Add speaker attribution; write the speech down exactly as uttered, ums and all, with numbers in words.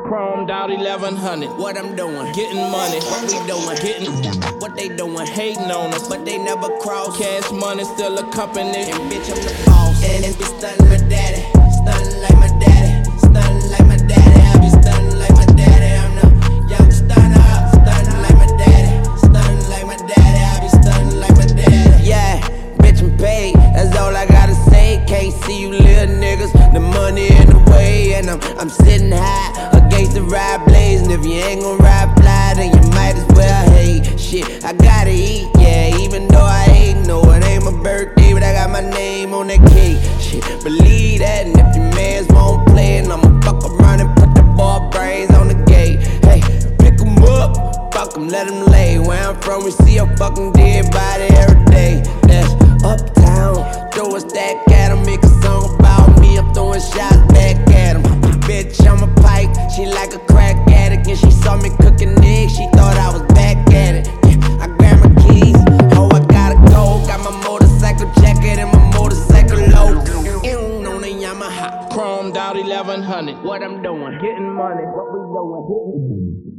Speaker 1: Chromed out eleven hundred.
Speaker 2: What I'm doing,
Speaker 1: Getting money.
Speaker 2: what we doing,
Speaker 1: Getting
Speaker 2: what they doing,
Speaker 1: hating on us.
Speaker 2: but they never cross.
Speaker 1: Cash money still a company.
Speaker 2: And bitch, I'm the boss. And it be stunning my daddy, stunning like my daddy, stunning like my daddy. I be stunning like my daddy. I'm the young stunner, stunning like my daddy, stunning like my daddy. I be stunning like my daddy. Yeah, bitch, I'm paid. That's all I gotta say. Can't see you little niggas. The money in the way, and I'm I'm sitting high against the ride blazing. If you ain't gon' ride fly, then you might as well hate. Shit, I gotta eat, yeah. Even though I hate, no, it ain't my birthday, but I got my name on that cake. Shit, believe that. And if your mans won't play, and I'ma fuck around and put the ball brains on the gate. Hey, pick 'em up, fuck 'em, let 'em lay. Where I'm from, we see a fucking dead body every day. That's uptown. Throw a stack at 'em, make a song about me. I'm throwing shots back at 'em. Bitch, I'm a pipe, she like a crack addict. And she saw me cooking eggs, she thought I was back at it. Yeah, I grabbed my keys, oh, I gotta go. Got my motorcycle jacket and my motorcycle low. In on a Yamaha.
Speaker 1: Chromed out eleven hundred.
Speaker 2: What I'm doing,
Speaker 1: Getting money.
Speaker 2: what we doing.